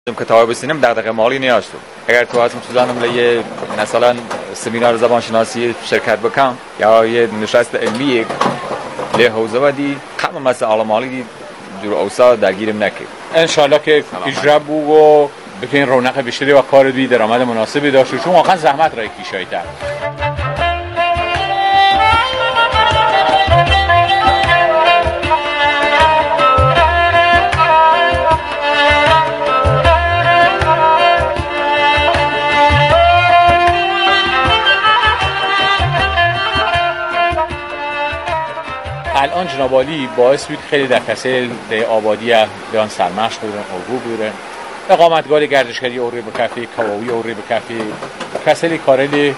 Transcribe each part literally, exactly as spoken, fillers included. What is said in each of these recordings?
کتاب بسینم دغدغه مالی نیاشتم. اگر تو هاتم توزانم لیه مثلا سمینار زبان شناسی شرکت بکنم یا یه نشست علمی لی حوزه ودی کم مسائل مالی دی دور اوسا درگیرم نکرد. ان شاء الله که اجرا بو و بتونین رونق بیشتری و کار دی درآمد مناسبی داشته چون واقعا زحمت را کشیدید. الان جناب عالی باعث بود خیلی در کسل در آبادی بیان سرمشق بودن، الگو بودن، اقامتگاه گردشگری اوری بکفی، کواوی اوری بکفی، کسلی کارلی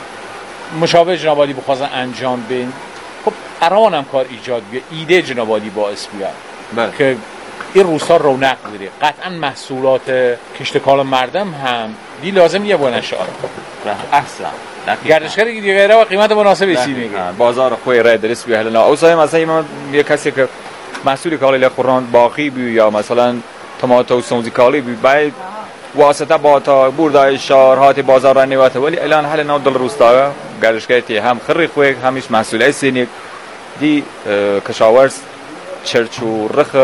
مشابه جناب عالی بخواستن انجام بین. خب قرار هم کار ایجاد بیه، ایده جناب عالی باعث بیاد که این روستا رونق بده. قطعا محصولات کشتکار مردم هم دی لازم یه بونش آره. احسن. گردشگری دیگه را قیمت مناسبی سی میگه. بازار خوی رای درست بیه هلنا. اوسای مثلا یه کسی که محصولی کالی لخوران باقی بی یا مثلا تماتو سونزی کالی بی باید واسطه با تا بردای شهر هات بازار را نیوته ولی الان حال نو دل روستا گردشگری هم خری خوی همیش محصول سینی دی کشاورز چرچو رخ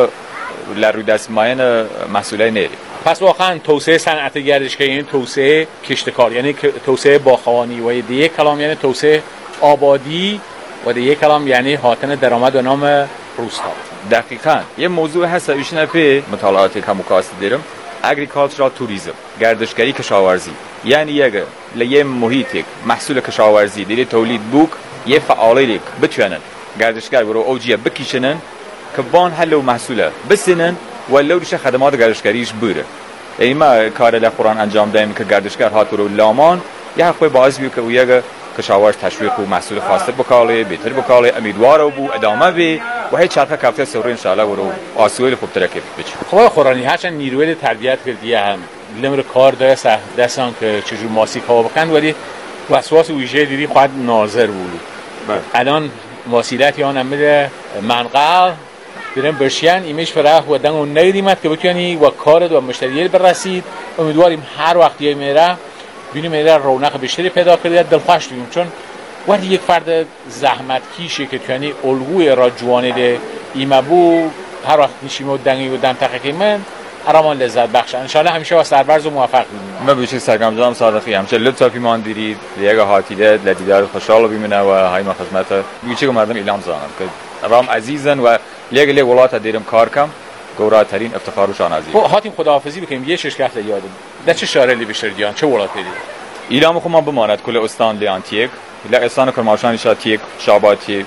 لرو دست ماین محصولای نیری. پس واقعا توسعه صنعت گردشگری یعنی توسعه کشتکار، یعنی توسعه باغبانی و دیگه کلام یعنی توسعه آبادی و دیگه کلام یعنی هاتن درآمد به نام روستا. دقیقاً یه موضوع هست ایشون پی مطالعاتی که مقایسه دیدم اگریکالچرال توریسم گردشگری کشاورزی یعنی یک لیه محیط محصول کشاورزی دیگه تولید بوک یه فعالیت بتونن گردشگر برو اوجیه بکشنن که بان حل و محصوله بسنن ولو دیشه خدمات گردشگریش بوده. ایما کار لخوران انجام دهیم که گردشگر هات رو لامان یه حقوی باعث بیو که او یک کشاورز تشویق و محصول خاصه بکاله بهتر بکاله امیدوار و بو ادامه بی و هیچ چرخه کفته سوری انشاءالله ورو آسویل خوب ترکیب بچه. خب خورانی هرچند نیروی تربیت کردیه هم لمر کار داره دستان که چجور ماسی کار بکن ولی وسواس ویژه دیدی خواهد ناظر بود. الان وسیلتی آن میده منقل بریم برشین ایمیش فراه و دنگ و نیریمت که بتونی و کارد و مشتریل برسید. امیدواریم هر وقتی میره ببینیم میره رونق بیشتری پیدا کرده دلخوش بیم چون وقتی یک فرد زحمت کیشه که توانی الگوی را جوانه ده ایمبو هر وقت نشیم و دنگی و دم تحقیقی من ارامان لذت بخش انشالله همیشه با سربرز و موفق بیم. من بیشتر سرگرم جانم صادقی همچه لطفی مان دیرید یک هاتیده لدیدار خوشحال بیمونه و های ما خدمت بیچه مردم ایلام زانم که رام عزیزن و لیگ لیگ ولات دیرم کار کم گوراترین افتخارشان عزیز. هاتیم خداحافظی بکنیم یه شرکت یادم. در چه شهری بیشتر دیان چه ولات دیدی؟ ایلام خو ما بماند کل استان لیانتیک، لا استان کرمانشاه شاتیک، شاباتی،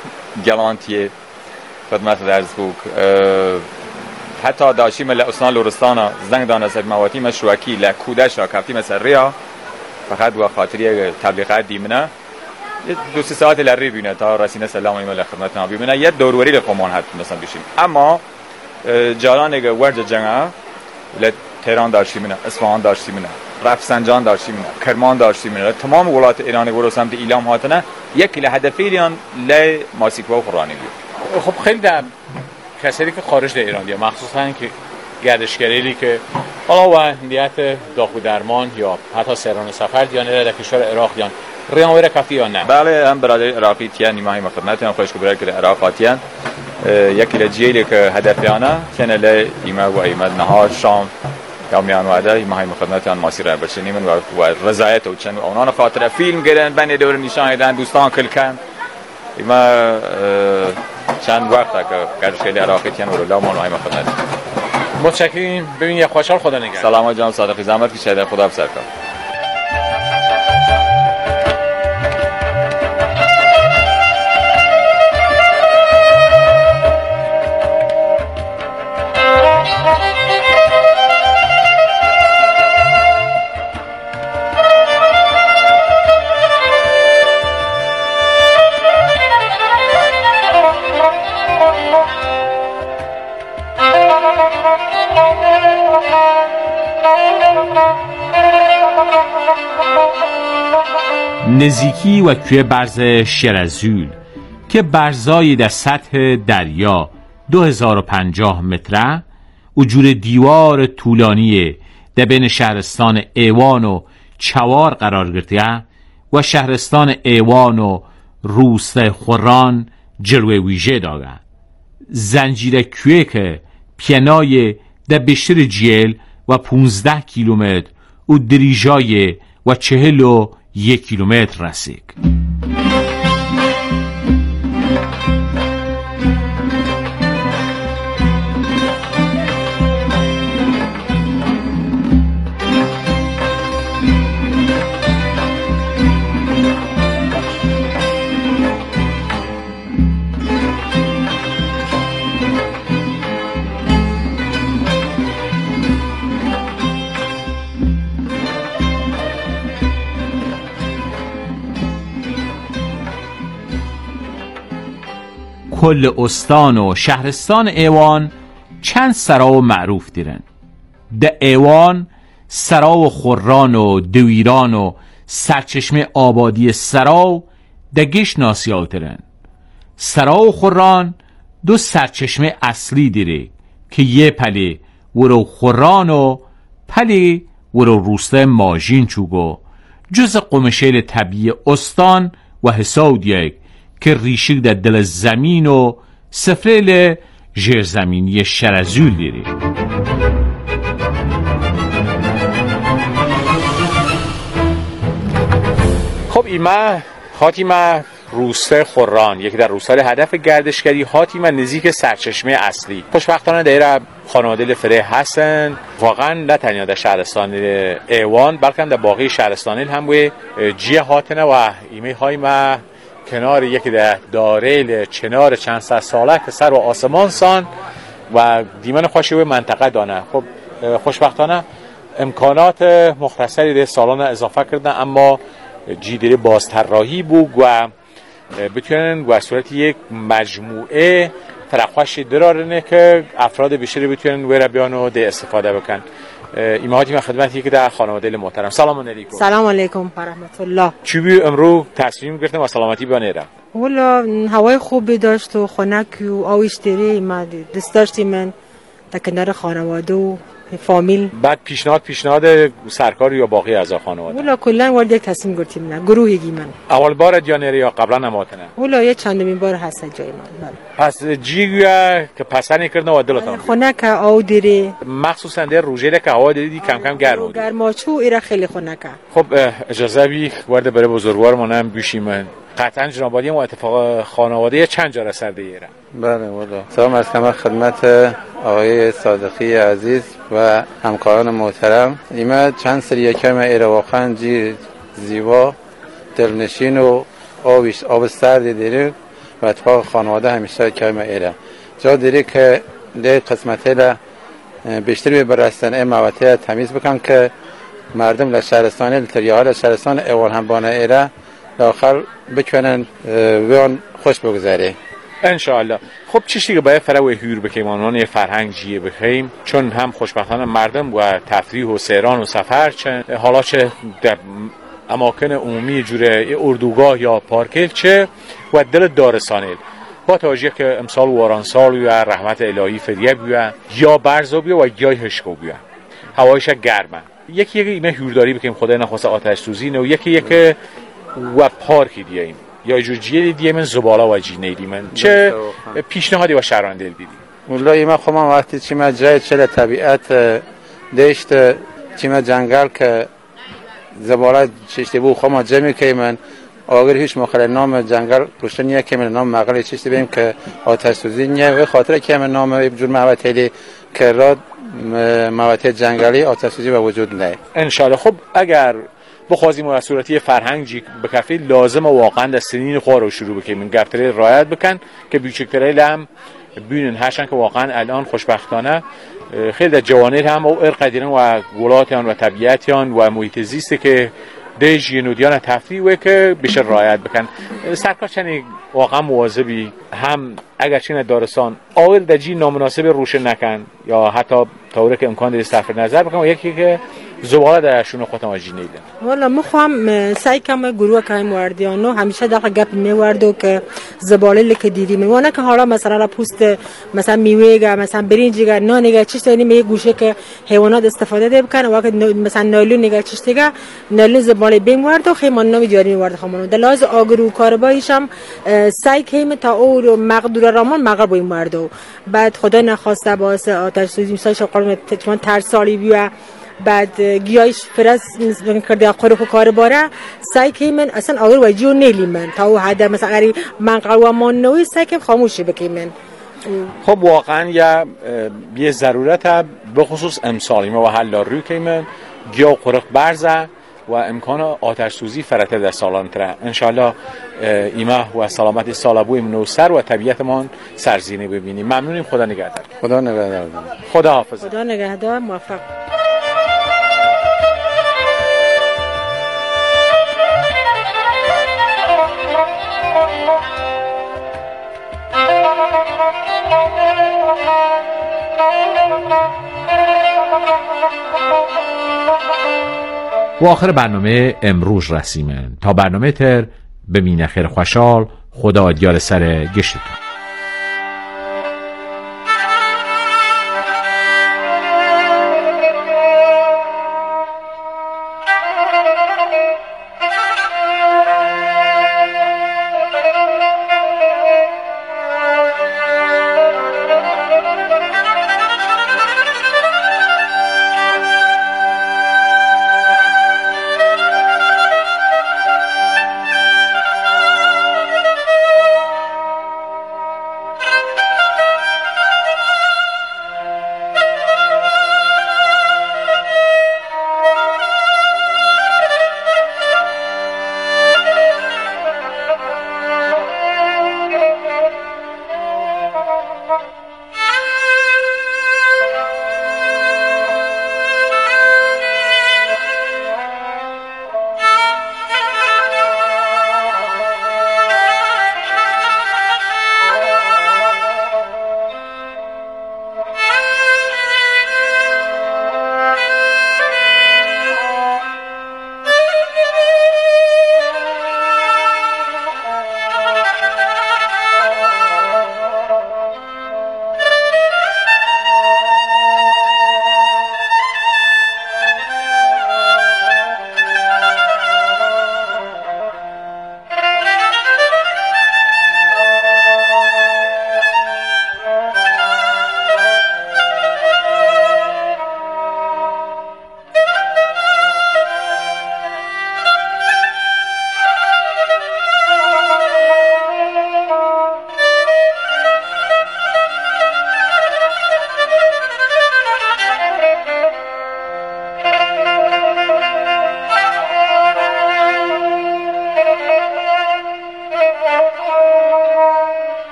گلانتی، خدمت درز بوک. حتی داشتیم لا استان لورستانا زنگ دانه سر مواتی مشروعی لا کودش را کافی مثل ریا فقط و خاطری تبلیغات دیمنه. دو سه ساعت لری بینه تا رسینه سلام ایمال خدمت نبی بینه یه دوروری لقمان حد مثلا بشیم اما جالان اگه ورد جنگا ل تهران داشتیم نه اصفهان داشتیم نه رفسنجان داشتیم نه کرمان داشتیم نه تمام ولایت ایران برو سمت ایلام هاتنه یک له هدفیلیان ل ماسیکو قرآنی بود. خب خیلی در کسایی که خارج در ایران دیا مخصوصا که گردشگری که حالا و نیت داخل درمان یا حتی سران سفر دیانه در کشور عراق دیان ریانویر کافی یا نه؟ بله هم برای عراقی تیان نیمه ما خدمت هم خوش کبرای که عراقاتیان یکی لجیلی که هدفیانه کنه لی ایمه و ایمه نهار شام یا میان وعده ایمه های خدمت هم ماسی را برچنیمن و رضایت و چند و اونان خاطر فیلم گرن بین دور نشان دادن دوستان کل کن ایمه چند وقت که گردشگری عراقی تیان و لا مال های خدمت. متشکریم. ببین یه خوشحال خدا نگهدار. سلام جناب صادقی زحمت که شهر خدا بسر کن. نزدیکی و کوه برز شرزول که برزای در سطح دریا دو هزار و پنجاه متره و جور دیوار طولانی در بین شهرستان ایوان و چوار قرار گرفته و شهرستان ایوان و روسته خوران جلوه ویژه داره. زنجیره کوه که پیانای در بیشتر جیل و پونزده کیلومتر و دریجای و چهل و یک کیلومتر رسید. کل استان و شهرستان ایوان چند سرا معروف دیرن. ده ایوان سرا و خوران و دویران و سرچشمه آبادی سرا ده گش ناسیال دیرن. سرا و خوران دو سرچشمه اصلی دیره که یه پلی ورو خوران و پلی ورو روسته ماجین چوگو جز قمشیل طبیعی استان و حساد یک که ریشی در دل زمین و سفریل ژرزمینی شرزول دیری. خب ایمه حاتیمه روسته خوران یکی در روستای هدف گردشگری حاتیمه نزدیک سرچشمه اصلی. خوشبختانه در خانواده فره هستن واقعا نه تنها در شهرستان ایوان بلکه در باقی شهرستان هم بوی جیه هاتنه و ایمه هایمه کنار یکی در داریل چنار چند صد ساله که سر و آسمان سان و دیمن خوشی و منطقه دانه. خب خوشبختانه امکانات مختصری در سالانه اضافه کردن اما جیدری بازطراحی بود و بتونن و صورت یک مجموعه فرخوش درارنه که افراد بیشتری بتونن ویرا بیان و ده استفاده بکن. ایمهاتی من خدمتی که در خانواده محترم. سلام علیکم. سلام علیکم و رحمت الله. چی بی امرو تصمیم گرفتم و سلامتی بیانیرم؟ والا هوای خوبی داشت و خنک و آویشتری من دست داشتی من در کنار خانواده و فامیل. بعد پیشنهاد پیشنهاد سرکار یا باقی اعضا خانواده؟ والا کلا وارد یک تصمیم گرفتیم نه گروهی من. اول بار دیانری یا قبلا نماتنه؟ والا یه چندمین بار هست جای من. پس جیگویا که پسند کردن و دلتان خنک آو دیره مخصوصا در روزه که هوا دیدی کم کم گرم بود. گرماچو ایرا خیلی خنک. خب اجازه بی وارد برای بزرگوارمونم بشیم. قطعا جناب عالی ما اتفاق خانواده چند جا سر دیره. بله والا سلام از کمر خدمت آقای صادقی عزیز و همکاران محترم. ایمه چند سری کم ایره واقعا جی زیبا دلنشین و آبش آب سردی دیره و اتفاق خانواده همیشه کم ایره جا دیره که لی قسمتی ل بیشتری برستن ای مواتیه تمیز بکن که مردم لشهرستانی لتریه لشهرستان ایوان هم بانه ایره داخل بکنن ویان خوش بگذاره انشاءالله. خب چیزی که باید فروی هور بکیم آنان فرهنگ جیه بخیم چون هم خوشبختانه مردم و تفریح و سیران و سفر چه حالا چه در اماکن عمومی جوره اردوگاه یا پارکل چه و دل دارستانیل با توجه که امسال وارانسال و رحمت الهی فریه بیا یا برزا بیا و یا هشکو بیا هوایش گرمه یکی یکی ایمه هورداری بکیم خدای نخواست آتش سوزی نه و یکی یکی و پارکی دیاییم یا جور جیلی دیگه من زباله و جینه دی من چه پیشنهادی و شراندل دیدی؟ والله من خودم وقتی چی من جای چه طبیعت داشت چی من جنگل که زباله چشتی بود خودم جمعی که من اگر هیچ مخالف نام جنگل روشنیه که من نام مقاله چشتی بیم که آتش سوزی نیه و خاطر که من نام جور مواتیلی که راد مواتیل جنگلی آتش سوزی به وجود نه انشالله. خب اگر بخوازیم و صورتی فرهنگی بکفی لازم واقعا در سنین خواه رو شروع بکنیم این گفتره رایت بکن که بیچکتره لهم بینن هرچن که واقعا الان خوشبختانه خیلی در جوانه هم و ارقدیرن و گلاتیان و طبیعتیان و محیط زیسته که دیج ینودیان تفریح و که بیشتر رایت بکن. سرکار چنین واقعا مواظبی هم اگر چین دارستان آول در جی نامناسب روشن نکن یا حتی طوره که امکان داری صرف نظر بکن و یکی که زباله درشون خودم آجی نیدن. والا مخوام سعی کنم گروه کایم واردیانو همیشه داخل گپ میوردو که زباله لکه دیدی میوانه که حالا مثلا را پوست مثلا میوه مثلا برنجیگا نانیگا چیزی می گوشه که حیوانات استفاده ده بکنن وقت مثلا نایلون نگا چیزیگا نایلون زباله بیم واردو خیمان نمی جاری وارد خمانو دلاز آگرو کاربایشم سعی کنیم تا او مقدور رامان مغرب بیم واردو بعد خدا نخواسته باعث آتش سوزی مثلا قرن چون ترسالی بیا بعد گیایش فرز کرده قرق و کار باره سعی کنیم اصلا آگر وجیو نیلیمن تا او حد مثلا اگر منقل و مانوی سعی کنیم خاموشی بکنیم. خب واقعا یه یه ضرورت به خصوص امسالی ما و حل روی کنیم گیا قرق برزه و امکان آتش سوزی فراتر در سالان تره انشالله ایمه و سلامت سالابوی منو سر و طبیعتمان سرزینه ببینیم. ممنونیم. خدا نگهدار. خدا نگهدار. خدا حافظ. خدا نگهدار. موفق. و آخر برنامه امروز رسیمن تا برنامه تر به مینه خیر خوشحال خدا دیار سر گشتتون.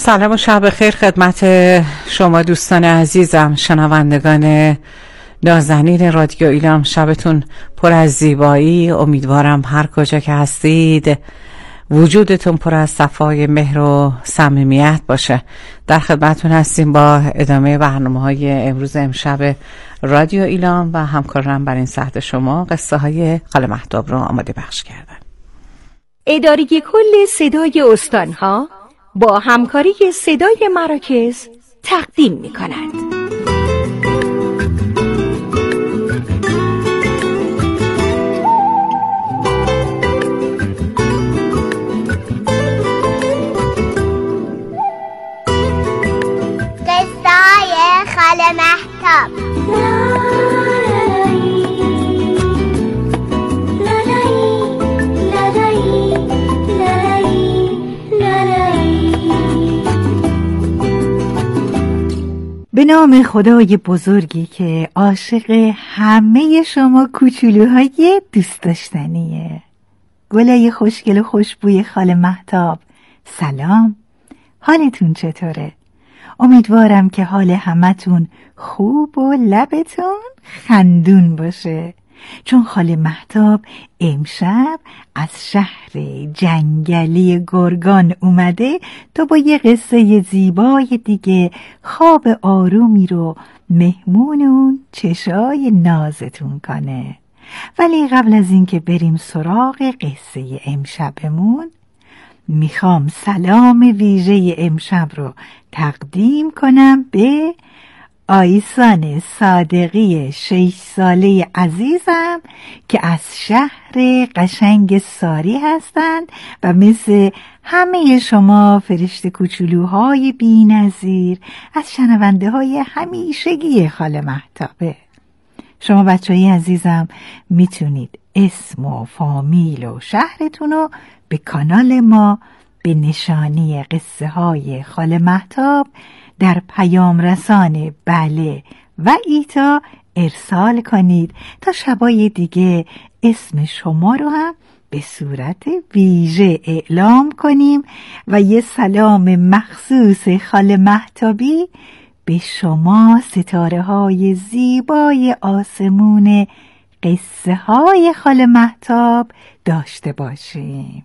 سلام و شب خیر خدمت شما دوستان عزیزم، شنوندگان نازنین رادیو ایلام. شبتون پر از زیبایی، امیدوارم هر کجا که هستید وجودتون پر از صفای مهر و صمیمیت باشه. در خدمتتون هستیم با ادامه برنامه‌های امروز امشب رادیو ایلام و همکارم بر این ساعت شما قصه های خاله مهتاب رو آماده بخش کردن. اداره کل صدای استانها با همکاری صدای مراکز تقدیم می کند. قصه‌های خاله مهتاب. به نام خدای بزرگی که عاشق همه شما کوچولوهای دوست داشتنیه. گلای خوشگل و خوشبوی خاله مهتاب، سلام، حالتون چطوره؟ امیدوارم که حال همتون خوب و لبتون خندون باشه، چون خاله مهتاب امشب از شهر جنگلی گرگان اومده تا با یه قصه زیبای دیگه خواب آرومی رو مهمونون چشای نازتون کنه. ولی قبل از اینکه بریم سراغ قصه امشبمون، میخوام سلام ویژه امشب رو تقدیم کنم به آیسان صادقی شش ساله عزیزم که از شهر قشنگ ساری هستند و مثل همه شما فرشته کوچولوهای بی نظیر از شنونده های همیشگی خاله مهتابه. شما بچه های عزیزم میتونید اسم و فامیل و شهرتون رو به کانال ما به نشانی قصه های خاله مهتاب در پیام رسان بله و ایتا ارسال کنید تا شبای دیگه اسم شما رو هم به صورت ویژه اعلام کنیم و یه سلام مخصوص خاله مهتابی به شما ستاره های زیبای آسمون قصه های خاله مهتاب داشته باشیم.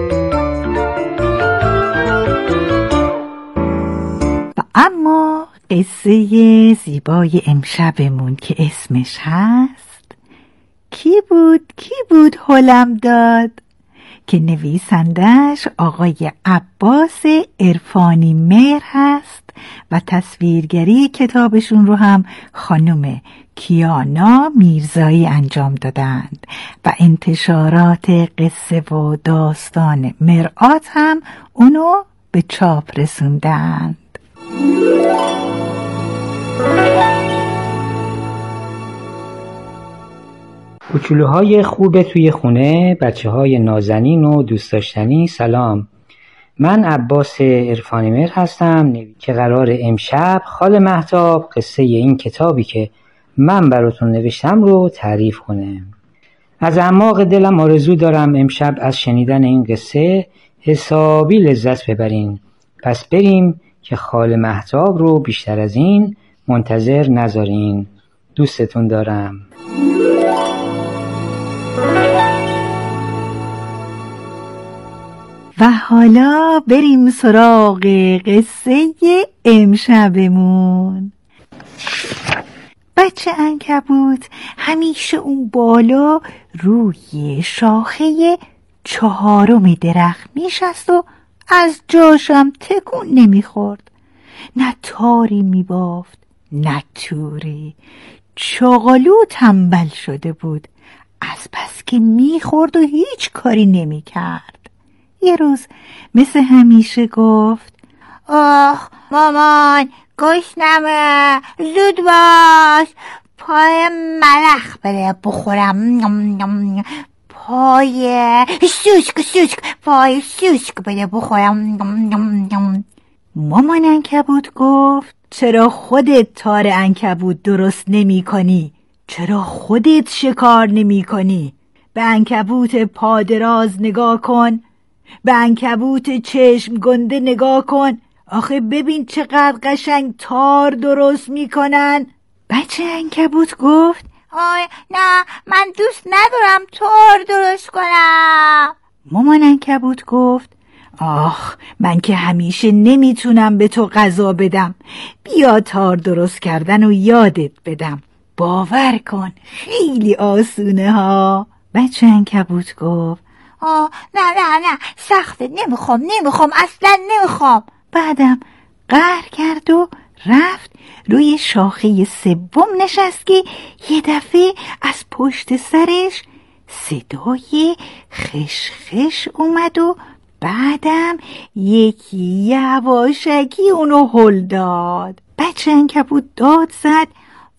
و اما قصه زیبای امشبمون که اسمش هست کی بود کی بود هلم داد، که نویسندش آقای عباس عرفانی مهر هست و تصویرگری کتابشون رو هم خانم کیانا میرزایی انجام دادند و انتشارات قصه و داستان مرآت هم اونو به چاپ رسوندند. کوچولوهای خوب توی خونه، بچه های نازنین و دوست داشتنی، سلام. من عباس عرفانی مهر هستم که قرار امشب خاله مهتاب قصه این کتابی که من براتون نوشتم رو تعریف کنه. از اعماق دلم آرزو دارم امشب از شنیدن این قصه حسابی لذت ببرین. پس بریم که خاله مهتاب رو بیشتر از این منتظر نذارین. دوستتون دارم. و حالا بریم سراغ قصه امشبمون. بچه عنکبوت همیشه اون بالا روی شاخه چهارم درخت میشست و از جاشم تکون نمیخورد. نه تاری میبافت نه توری. چغالو تنبل شده بود، از بس که میخورد و هیچ کاری نمیکرد. یه روز مثل همیشه گفت آخ مامان گشنمه، زود باش، پای ملخ بده بخورم، پای شوشک شوشک پای شوشک بده بخورم. مامان عنکبوت گفت چرا خودت تار عنکبوت درست نمی کنی؟ چرا خودت شکار نمی کنی؟ به عنکبوت پادراز نگاه کن، به عنکبوت چشم گنده نگاه کن، آخه ببین چقدر قشنگ تار درست میکنن. بچه عنکبوت گفت آی نه، من دوست ندارم تار درست کنم. مامان عنکبوت گفت آخ من که همیشه نمیتونم به تو غذا بدم، بیا تار درست کردن و یادت بدم، باور کن خیلی آسونه ها. بچه عنکبوت گفت آه نه نه نه سخته، نمیخوام نمیخوام اصلا نمیخوام. بعدم قهر کرد و رفت روی شاخه سوم نشست که یه دفعه از پشت سرش صدای خش خش اومد و بعدم یکی یواشکی اونو هل داد. بچه عنکبوت داد زد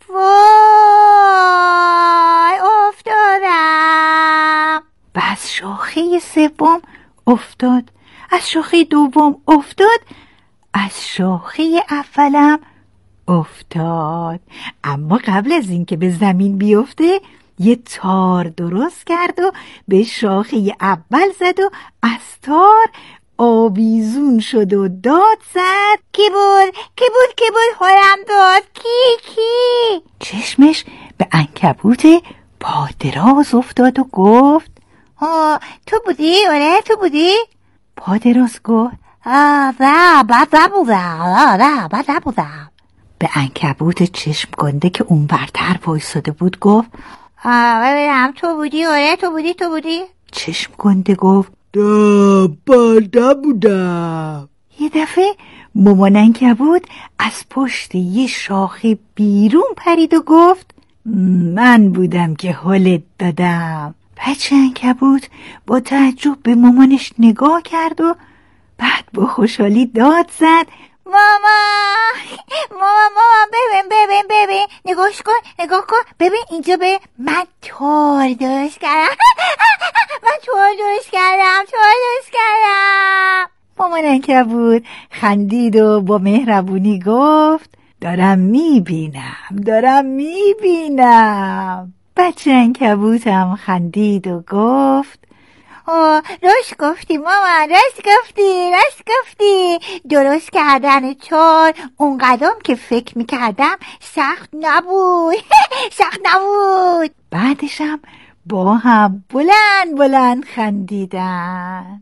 وای افتادم. و از شاخه سوم افتاد، از شاخه دوم افتاد، از شاخه اولم افتاد. اما قبل از اینکه به زمین بیفته یه تار درست کرد و به شاخه اول زد و از تار آویزون شد و داد زد کی بود کی بود کی بود هلم داد کی کی. چشمش به عنکبوت پادراز افتاد و گفت آه تو بودی؟ آره تو بودی؟ پادراز گفت آه نه بد نبودم، آه نه بد نبودم. به عنکبوت چشم گنده که اون برتر وایساده بود گفت آه ببینم تو بودی؟ آره تو بودی تو بودی؟ چشم گنده گفت نه بد نبودم. یه دفعه مامان عنکبوت از پشت یه شاخه بیرون پرید و گفت من بودم که هلت دادم. بچه عنکبوت با تعجب به مامانش نگاه کرد و بعد با خوشحالی داد زد ماما ماما ماما ببین ببین ببین نگاهش کن نگاه کن ببین اینجا به من تار درست کردم. من تار درست کردم تار درست کردم. مامان عنکبوت خندید و با مهربونی گفت دارم میبینم دارم میبینم. بچه عنکبوت هم خندید و گفت آه راست گفتی مامان، راست گفتی راست گفتی. درست کردن تار اون قدم که فکر میکردم سخت نبود. سخت نبود. بعدش هم با هم بلند بلند خندیدن.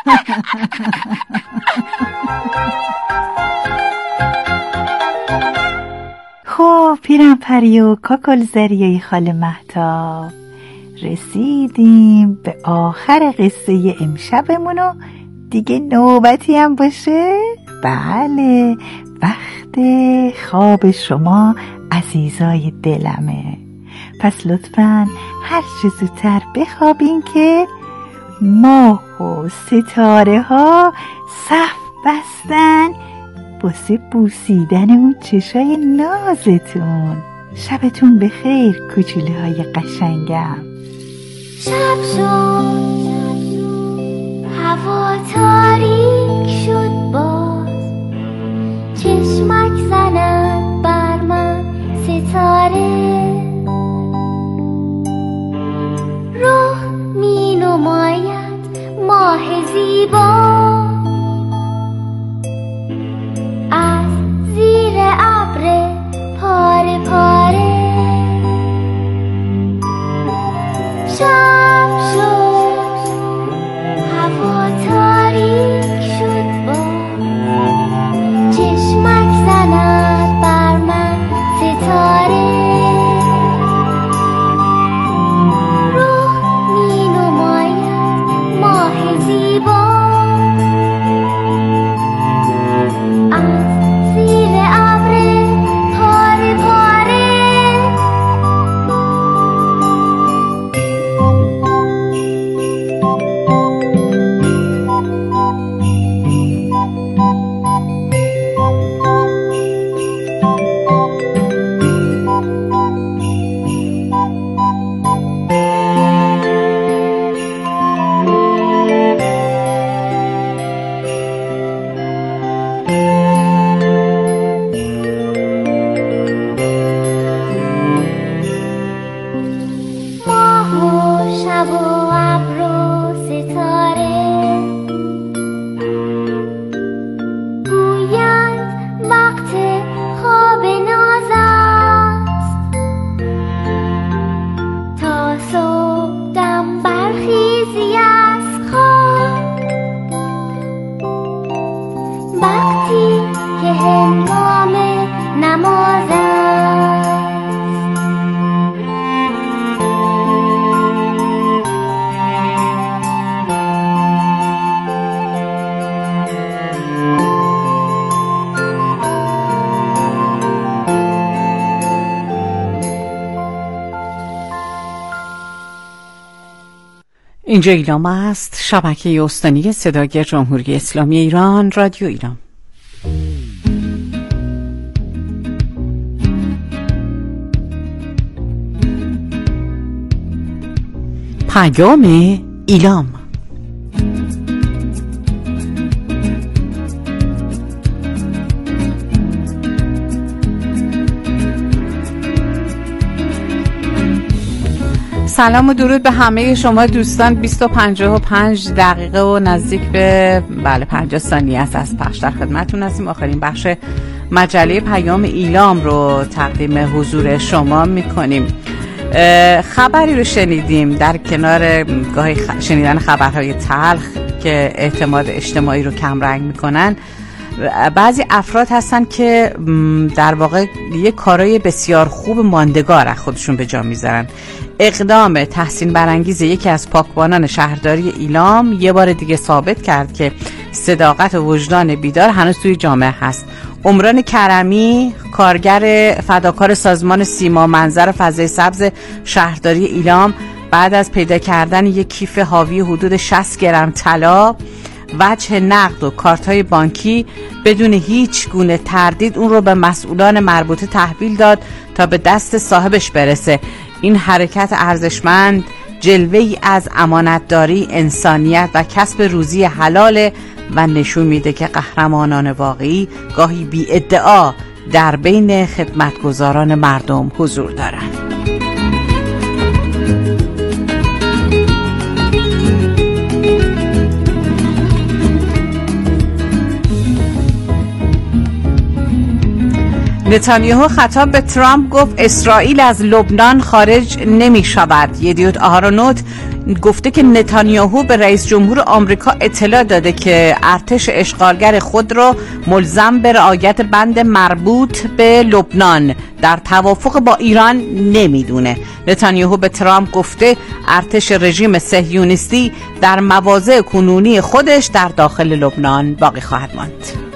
خب پیرم پری و کاکل زریای خاله مهتاب، رسیدیم به آخر قصه امشبمون و دیگه نوبتی هم باشه. بله وقت خواب شما عزیزای دلمه، پس لطفاً هر چه زودتر بخوابین که ماه و ستاره ها صف بستن واسه بوسیدن اون چشای نازتون. شبتون بخیر کوچولوهای قشنگم. شب شد هوا تاریک شد باز، چشمک زند بر من ستاره، راه می نماید ماه زیبا از زیر ابر پاره پاره. شب شد هوا تاریک شد باز، چشمک زند بر من ستاره، راه می نماید ماه زیبا وقتی که هنگام نماز است. اینجا ایلام است، شبکه استانی صدای جمهوری اسلامی ایران، رادیو ایران. پیام ایلام. سلام و درود به همه شما دوستان. بیست و پنجاه و پنج دقیقه و نزدیک به بله پنجاه ثانیه است از پخش در خدمتتون هستیم. آخرین بخش مجله پیام ایلام رو تقدیم حضور شما میکنیم. خبری رو شنیدیم در کنار گاهی خ... شنیدن خبرهای تلخ که اعتماد اجتماعی رو کم رنگ میکنن. بعضی افراد هستن که در واقع یه کارای بسیار خوب ماندگار از خودشون به جا میذارن. اقدام تحسین برانگیز یکی از پاکبانان شهرداری ایلام یه بار دیگه ثابت کرد که صداقت و وجدان بیدار هنوز توی جامعه هست. عمران کرمی، کارگر فداکار سازمان سیما منظر فضای سبز شهرداری ایلام، بعد از پیدا کردن یک کیف حاوی حدود شصت گرم طلا، وجه نقد و کارت‌های بانکی، بدون هیچ گونه تردید اون رو به مسئولان مربوطه تحویل داد تا به دست صاحبش برسه. این حرکت ارزشمند جلوه‌ای از امانتداری، انسانیت و کسب روزی حلال و نشون میده که قهرمانان واقعی گاهی بی ادعا در بین خدمتگزاران مردم حضور دارند. نتانیاهو خطاب به ترامپ گفت اسرائیل از لبنان خارج نمی شود. یدیوت آهارونوت گفته که نتانیاهو به رئیس جمهور آمریکا اطلاع داده که ارتش اشغالگر خود را ملزم به رعایت بند مربوط به لبنان در توافق با ایران نمیدونه. نتانیاهو به ترامپ گفته ارتش رژیم صهیونیستی در مواضع کنونی خودش در داخل لبنان باقی خواهد ماند.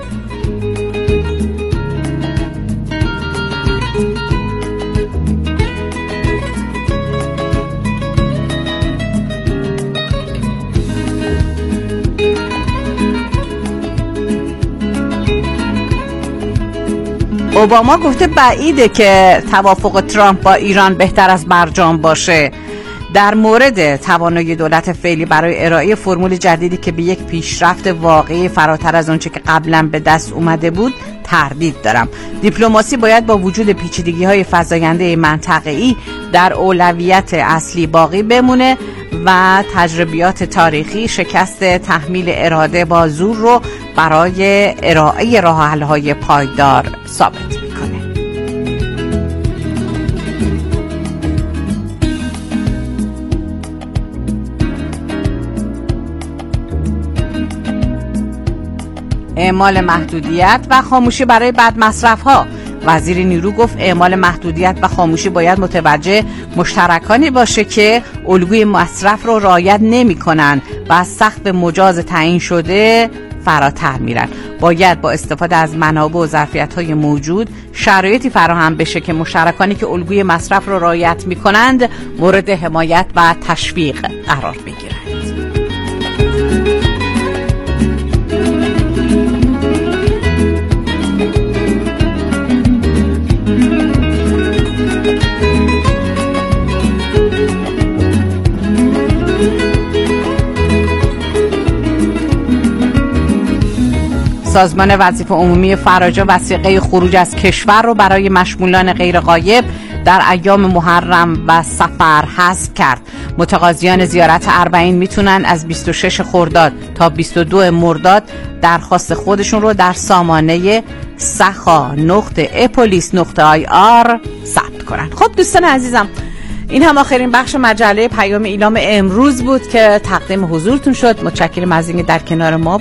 اوباما گفته بعیده که توافق ترامپ با ایران بهتر از برجام باشه. در مورد توانایی دولت فعلی برای ارائه فرمول جدیدی که به یک پیشرفت واقعی فراتر از اونچه که قبلا به دست اومده بود تردید دارم. دیپلماسی باید با وجود پیچیدگی‌های فزاینده منطقه‌ای در اولویت اصلی باقی بمونه و تجربیات تاریخی شکست تحمیل اراده با زور رو برای ارائه راه حل‌های پایدار ثابت می‌کنه. اعمال محدودیت و خاموشی برای بد مصرف‌ها. وزیر نیرو گفت اعمال محدودیت و خاموشی باید متوجه مشترکانی باشه که الگوی مصرف رو رعایت نمی‌کنن و از سقف مجاز تعیین شده فراتر میرن. باید با استفاده از منابع و ظرفیت‌های موجود شرایطی فراهم بشه که مشترکانی که الگوی مصرف رو رعایت می‌کنند مورد حمایت و تشویق قرار بگیرند. سازمان وظیفه عمومی فراجا وثیقه خروج از کشور رو برای مشمولان غیر غایب در ایام محرم و صفر حذف کرد. متقاضیان زیارت اربعین میتونن از بیست و شش خرداد تا بیست و دو مرداد درخواست خودشون رو در سامانه سخا نقطه اپولیس نقطه آی آر ثبت کنن. خب دوستان عزیزم، این هم آخرین بخش مجله پیام ایلام امروز بود که تقدیم حضورتون شد. متشکرم از اینکه در کنار ما